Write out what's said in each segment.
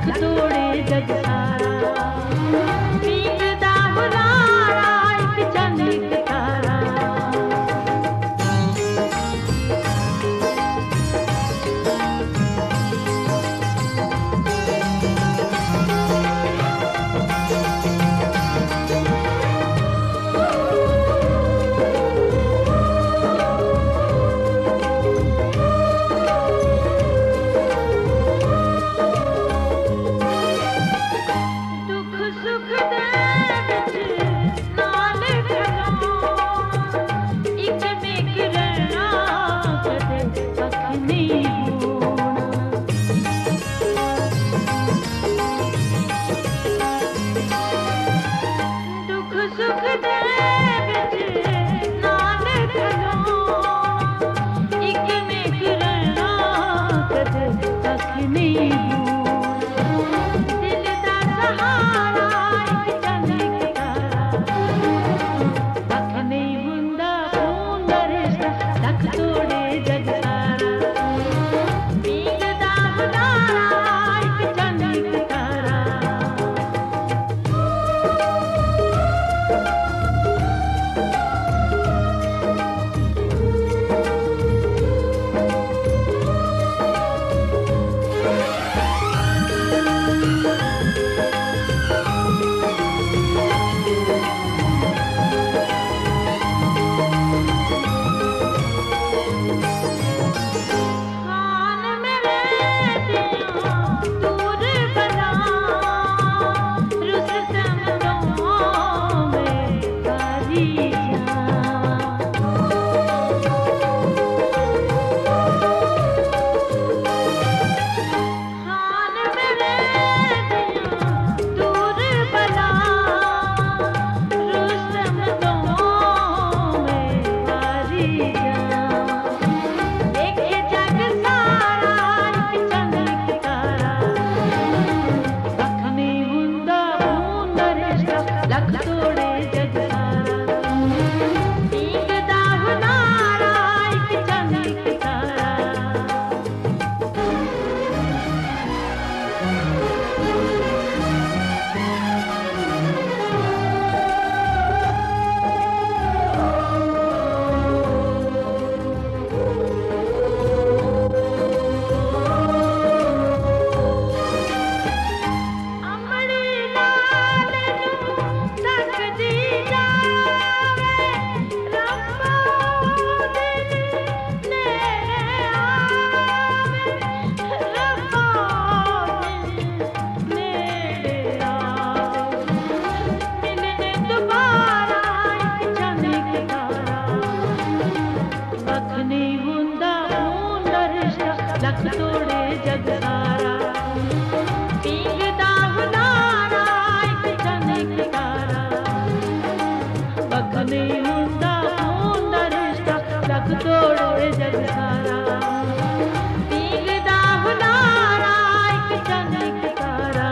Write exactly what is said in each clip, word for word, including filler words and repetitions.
लख तोड़े जग सारा, पींगदा हुलारा एक चंद एक तारा। लख तोड़े जग सारा, पींगदा हुलारा एक चंद एक तारा। बख नहीं हुंदा खून दा रिश्ता, लख तोड़े जग सारा, पींगदा हुलारा एक चंद एक तारा।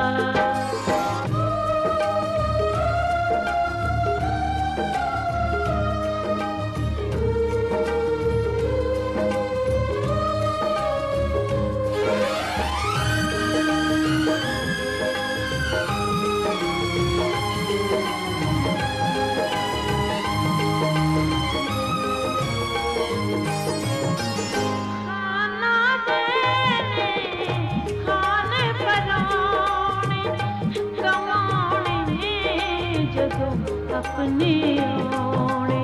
अपने ओणे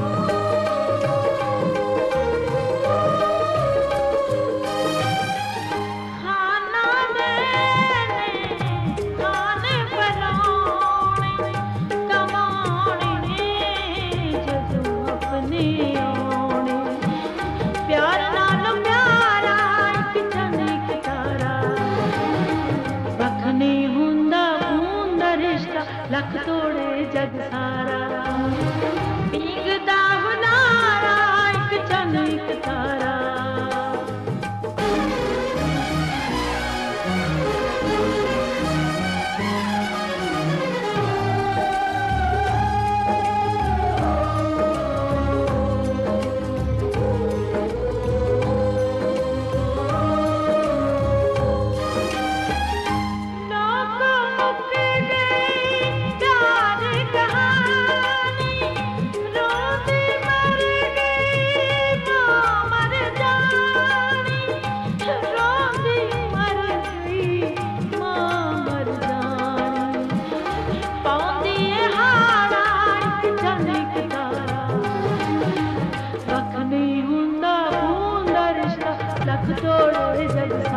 खाना मैंने खाने बनाने कमाने जदों अपने ओणे। प्यार नाल प्यारा एक चंद एक तारा, बख नहीं हुंदा खून दा रिश्ता, लख तोड़े जग सारा, पींगदा हुलारा एक चंद एक तारा। जग